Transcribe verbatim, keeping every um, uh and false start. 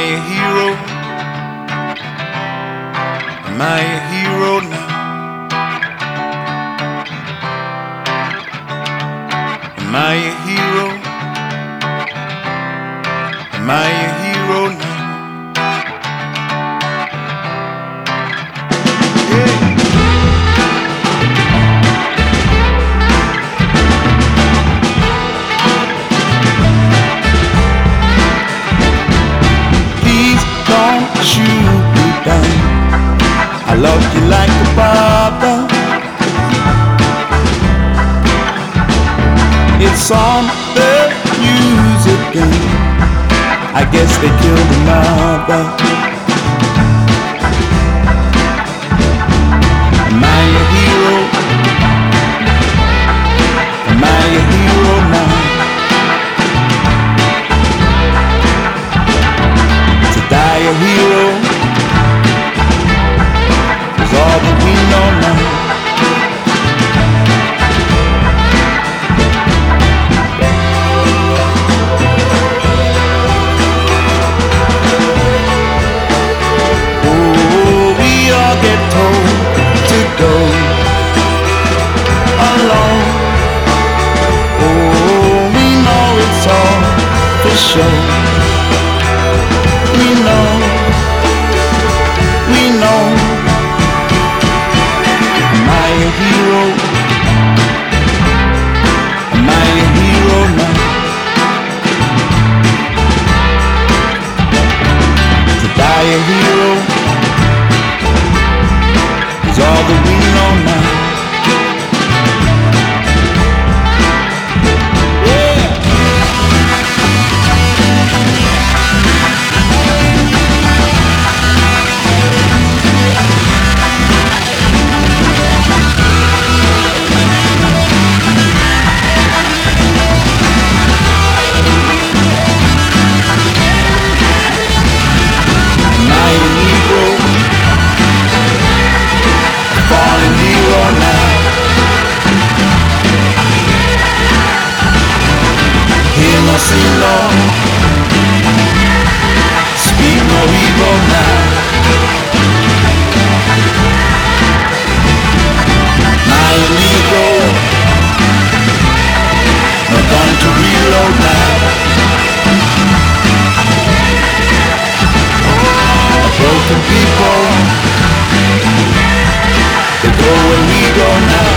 a hero? Am I a hero now? Am I a hero? Am I a hero now? Shoot me down. I love you like a barber. It's on the news again. I guess they killed the mother. Am I a hero? Am I a hero now? Die a hero is all that we know now. Oh, we all get told to go alone. Oh, we know it's all for sure. We know, we know. Am I a hero? Am I a hero now? To die a hero is all that we know now. Speak no evil now. My amigo, no time to reload now. Broken people, they go where we go now.